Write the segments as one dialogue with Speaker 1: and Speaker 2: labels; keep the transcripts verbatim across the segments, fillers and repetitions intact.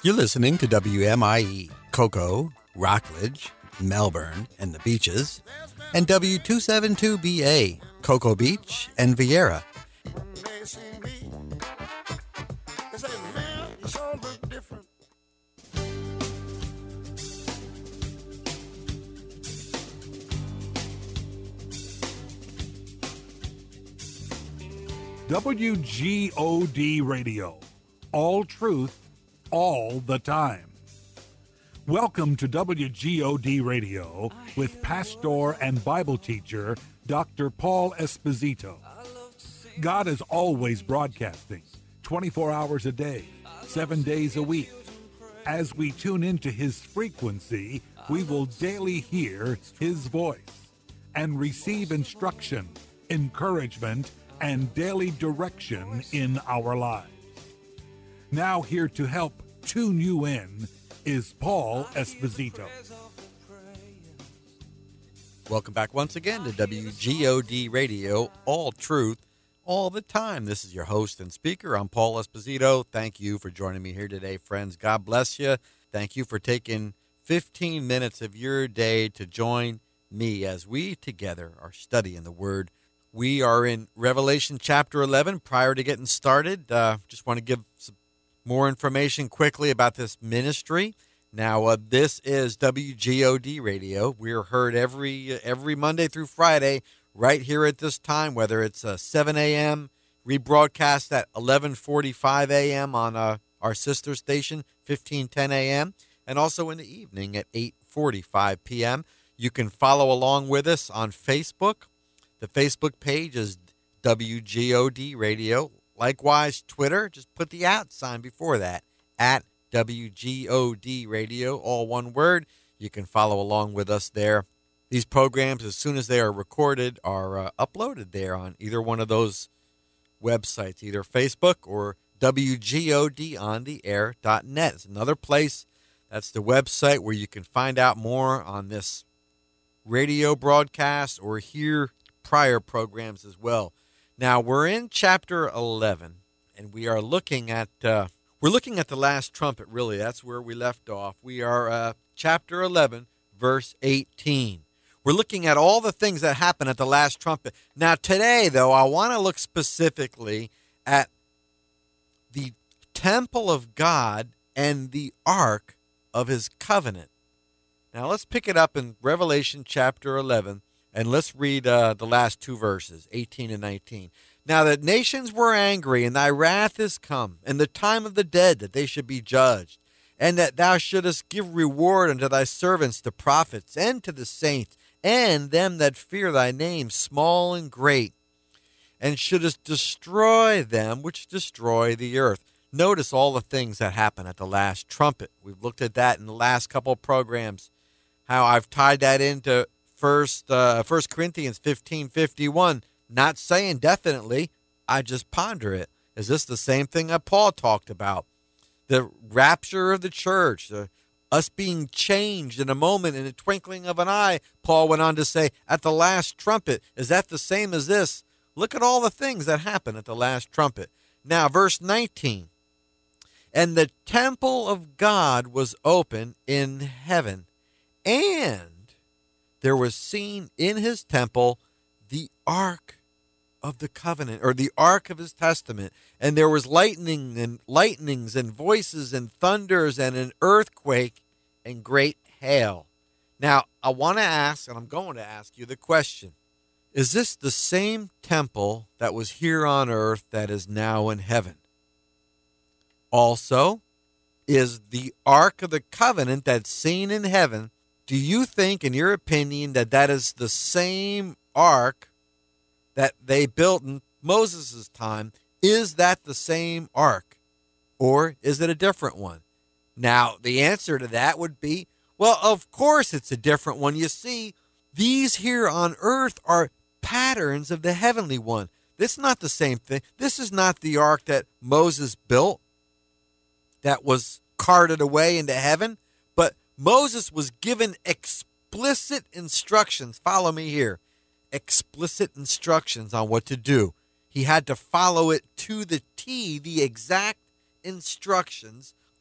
Speaker 1: You're listening to W M I E, Cocoa, Rockledge, Melbourne, and the Beaches, and W two seventy-two B A, Cocoa Beach and Vieira.
Speaker 2: W G O D Radio, all truth, all the time. Welcome to W G O D Radio with pastor and Bible teacher Doctor Paul Esposito. God is always broadcasting, twenty-four hours a day, seven days a week. As we tune into his frequency, we will daily hear his voice and receive instruction, encouragement, and daily direction in our lives. Now here to help tune you in is Paul Esposito.
Speaker 1: Welcome back once again to W G O D Radio, all truth, all the time. This is your host and speaker. I'm Paul Esposito. Thank you for joining me here today, friends. God bless you. Thank you for taking fifteen minutes of your day to join me as we together are studying the Word. We are in Revelation chapter eleven. Prior to getting started, uh, just want to give some more information quickly about this ministry. Now, uh, this is W G O D Radio. We are heard every every Monday through Friday right here at this time, whether it's uh, seven a.m., rebroadcast at eleven forty-five a.m. on uh, our sister station, fifteen ten a.m., and also in the evening at eight forty-five p.m. You can follow along with us on Facebook. The Facebook page is W G O D Radio. Likewise, Twitter, just put the at sign before that, at W G O D Radio, all one word. You can follow along with us there. These programs, as soon as they are recorded, are uh, uploaded there on either one of those websites, either Facebook or W G O D on the air dot net. It's another place. That's the website where you can find out more on this radio broadcast or hear prior programs as well. Now, we're in chapter eleven, and we are looking at uh, we're looking at the last trumpet, really. That's where we left off. We are uh, chapter eleven, verse eighteen. We're looking at all the things that happen at the last trumpet. Now, today, though, I want to look specifically at the temple of God and the ark of his covenant. Now, let's pick it up in Revelation chapter eleven. And let's read uh, the last two verses, eighteen and nineteen. Now the nations were angry, and thy wrath is come, and the time of the dead, that they should be judged, and that thou shouldest give reward unto thy servants, the prophets, and to the saints, and them that fear thy name, small and great, and shouldest destroy them which destroy the earth. Notice all the things that happen at the last trumpet. We've looked at that in the last couple of programs, how I've tied that into First, uh, First Corinthians fifteen fifty-one, not saying definitely, I just ponder it. Is this the same thing that Paul talked about? The rapture of the church, uh, us being changed in a moment, in a twinkling of an eye. Paul went on to say, at the last trumpet. Is that the same as this? Look at all the things that happen at the last trumpet. Now, verse nineteen. And the temple of God was open in heaven, and there was seen in his temple the ark of the covenant, or the ark of his testament. And there was lightning and lightnings and voices and thunders and an earthquake and great hail. Now, I want to ask, and I'm going to ask you the question, is this the same temple that was here on earth that is now in heaven? Also, is the ark of the covenant that's seen in heaven, do you think, in your opinion, that that is the same ark that they built in Moses' time? Is that the same ark, or is it a different one? Now, the answer to that would be, well, of course it's a different one. You see, these here on earth are patterns of the heavenly one. This is not the same thing. This is not the ark that Moses built that was carted away into heaven. But Moses was given explicit instructions. Follow me here. Explicit instructions on what to do. He had to follow it to the T, the exact instructions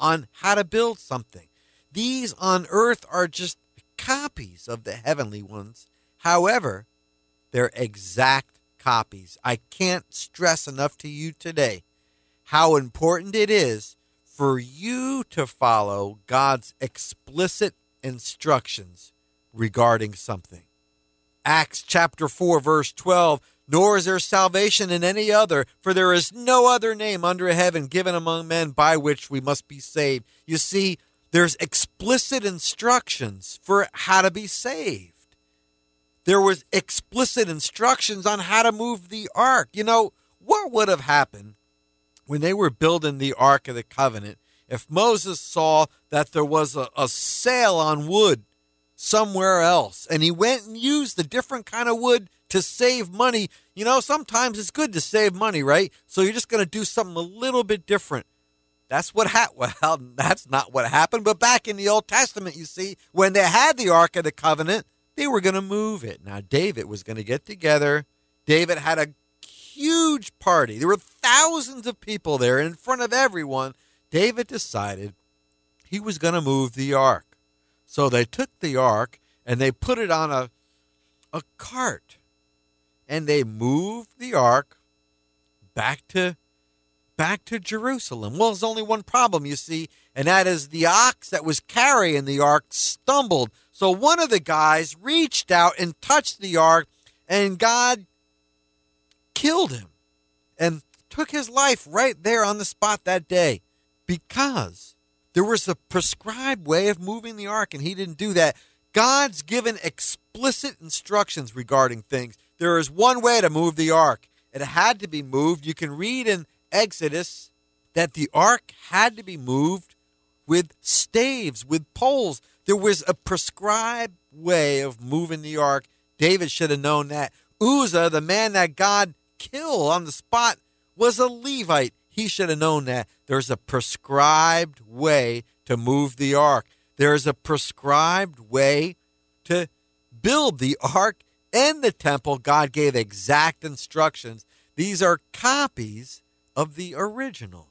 Speaker 1: on how to build something. These on earth are just copies of the heavenly ones. However, they're exact copies. I can't stress enough to you today how important it is for you to follow God's explicit instructions regarding something. Acts chapter four, verse twelve, nor is there salvation in any other, for there is no other name under heaven given among men by which we must be saved. You see, there's explicit instructions for how to be saved. There was explicit instructions on how to move the ark. You know, what would have happened when they were building the Ark of the Covenant if Moses saw that there was a, a sale on wood somewhere else and he went and used a different kind of wood to save money? You know, sometimes it's good to save money, right? So you're just going to do something a little bit different. That's what happened. Well, that's not what happened. But back in the Old Testament, you see, when they had the Ark of the Covenant, they were going to move it. Now, David was going to get together. David had a huge party. There were thousands of people there in front of everyone. David decided he was going to move the ark. So they took the ark and they put it on a, a cart. And they moved the ark back to back to Jerusalem. Well, there's only one problem, you see, and that is the ox that was carrying the ark stumbled. So one of the guys reached out and touched the ark, and God killed him and took his life right there on the spot that day because there was a prescribed way of moving the ark, and he didn't do that. God's given explicit instructions regarding things. There is one way to move the ark. It had to be moved. You can read in Exodus that the ark had to be moved with staves, with poles. There was a prescribed way of moving the ark. David should have known that. Uzzah, the man that God killed on the spot, was a Levite. He should have known that. There's a prescribed way to move the ark. There's a prescribed way to build the ark and the temple. God gave exact instructions. These are copies of the original.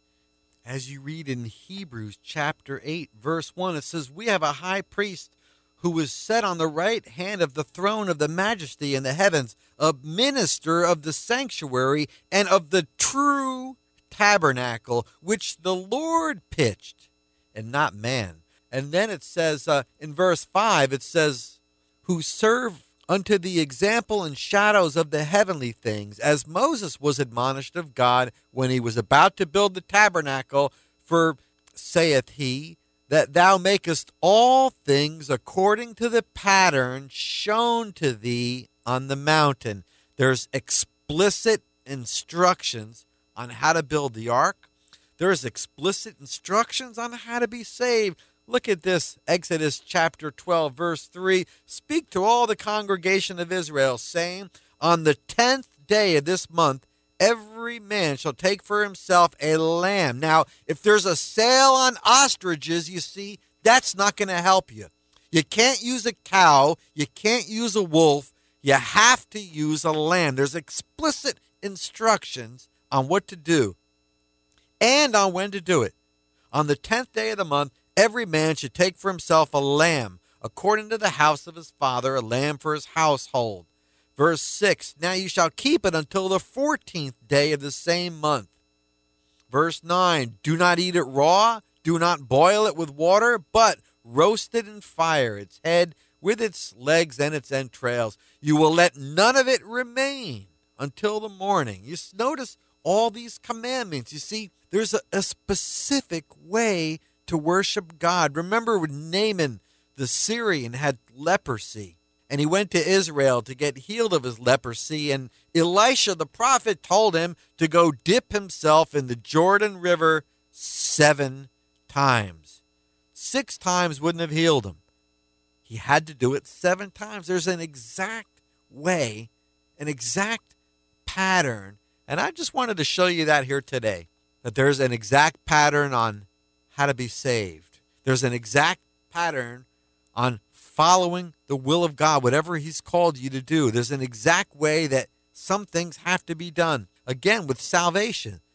Speaker 1: As you read in Hebrews chapter eight, verse one, it says, we have a high priest who was set on the right hand of the throne of the majesty in the heavens, a minister of the sanctuary and of the true tabernacle, which the Lord pitched, and not man. And then it says uh, in verse five, it says, who serve unto the example and shadows of the heavenly things, as Moses was admonished of God when he was about to build the tabernacle. For, saith he, that thou makest all things according to the pattern shown to thee on the mountain. There's explicit instructions on how to build the ark. There's explicit instructions on how to be saved. Look at this, Exodus chapter twelve, verse three. Speak to all the congregation of Israel, saying, on the tenth day of this month, every man shall take for himself a lamb. Now, if there's a sale on ostriches, you see, that's not going to help you. You can't use a cow. You can't use a wolf. You have to use a lamb. There's explicit instructions on what to do and on when to do it. On the tenth day of the month, every man should take for himself a lamb, according to the house of his father, a lamb for his household. Verse six, now you shall keep it until the fourteenth day of the same month. Verse nine, do not eat it raw, do not boil it with water, but roast it in fire, its head with its legs and its entrails. You will let none of it remain until the morning. You notice all these commandments. You see, there's a, a specific way to worship God. Remember when Naaman the Syrian had leprosy, and he went to Israel to get healed of his leprosy, and Elisha the prophet told him to go dip himself in the Jordan River seven times. Six times wouldn't have healed him. He had to do it seven times. There's an exact way, an exact pattern, and I just wanted to show you that here today, that there's an exact pattern on how to be saved. There's an exact pattern on following the will of God, whatever he's called you to do. There's an exact way that some things have to be done. Again, with salvation,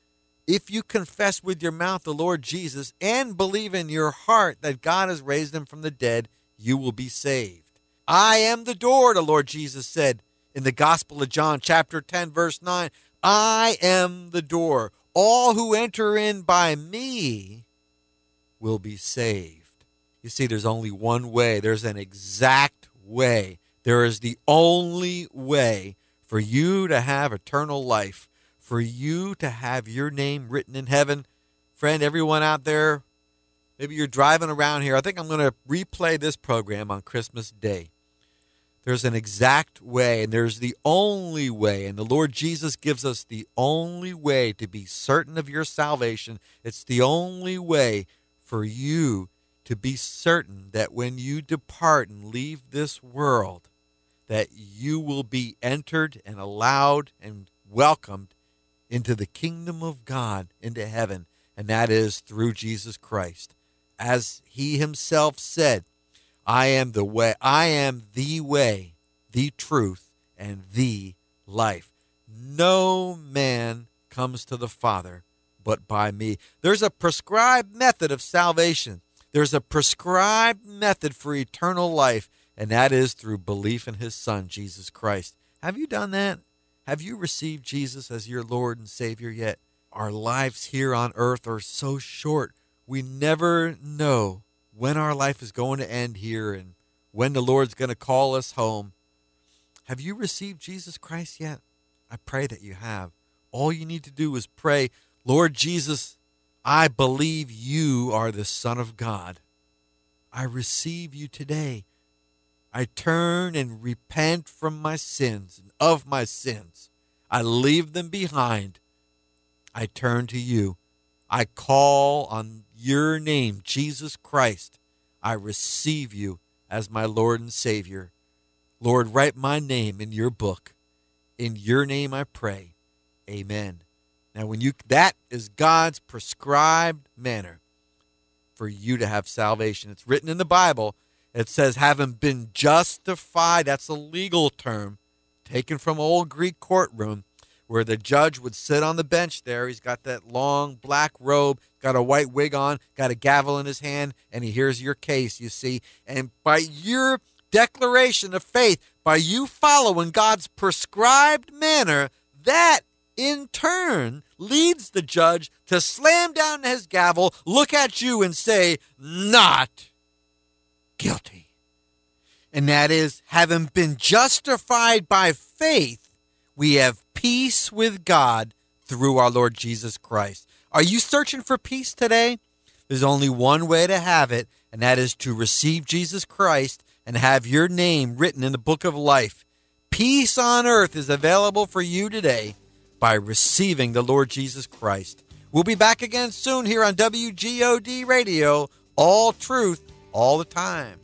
Speaker 1: If you confess with your mouth the Lord Jesus and believe in your heart that God has raised him from the dead, you will be saved. I am the door, the Lord Jesus said in the Gospel of John, chapter ten, verse nine. I am the door. All who enter in by me will be saved. You see, there's only one way. There's an exact way. There is the only way for you to have eternal life, for you to have your name written in heaven. Friend, everyone out there, maybe you're driving around here. I think I'm going to replay this program on Christmas Day. There's an exact way, and there's the only way, and the Lord Jesus gives us the only way to be certain of your salvation. It's the only way for you to be certain that when you depart and leave this world, that you will be entered and allowed and welcomed into the kingdom of God, into heaven, and that is through Jesus Christ. As he himself said, I am the way, I am the way, the truth, and the life. No man comes to the Father but by me. There's a prescribed method of salvation. There's a prescribed method for eternal life, and that is through belief in his Son, Jesus Christ. Have you done that? Have you received Jesus as your Lord and Savior yet? Our lives here on earth are so short. We never know when our life is going to end here and when the Lord's going to call us home. Have you received Jesus Christ yet? I pray that you have. All you need to do is pray, Lord Jesus, I believe you are the Son of God. I receive you today. I turn and repent from my sins and of my sins. I leave them behind. I turn to you. I call on your name, Jesus Christ. I receive you as my Lord and Savior. Lord, write my name in your book. In your name I pray. Amen. Now, when you that is God's prescribed manner for you to have salvation. It's written in the Bible. It says, having been justified, that's a legal term taken from old Greek courtroom where the judge would sit on the bench there. He's got that long black robe, got a white wig on, got a gavel in his hand, and he hears your case, you see. And by your declaration of faith, by you following God's prescribed manner, that in turn leads the judge to slam down his gavel, look at you and say, not guilty. And that is, having been justified by faith, we have peace with God through our Lord Jesus Christ. Are you searching for peace today? There's only one way to have it, and that is to receive Jesus Christ and have your name written in the book of life. Peace on earth is available for you today by receiving the Lord Jesus Christ. We'll be back again soon here on W G O D Radio, all truth, all the time.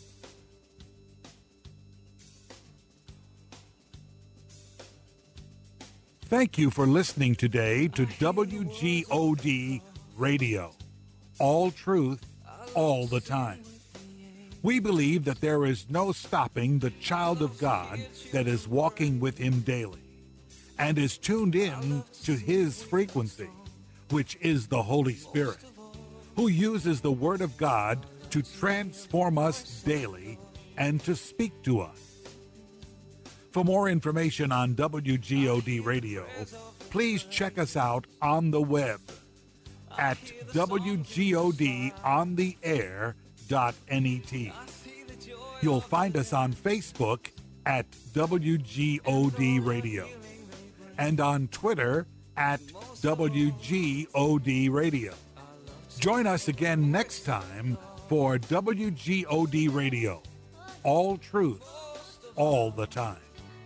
Speaker 2: Thank you for listening today to W G O D Radio, all truth, all the time. We believe that there is no stopping the child of God that is walking with him daily and is tuned in to his frequency, which is the Holy Spirit, who uses the Word of God to transform us daily and to speak to us. For more information on W G O D Radio, please check us out on the web at W G O D on the air dot net. You'll find us on Facebook at W G O D Radio and on Twitter at W G O D Radio. Join us again next time for W G O D Radio, all truth, all the time.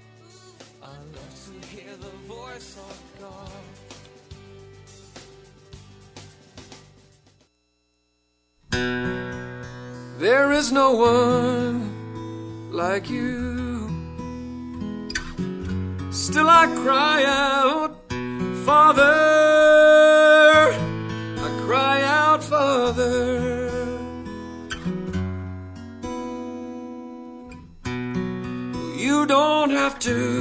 Speaker 3: There is no one like you. Still I cry out, Father. I cry out, Father. You don't have to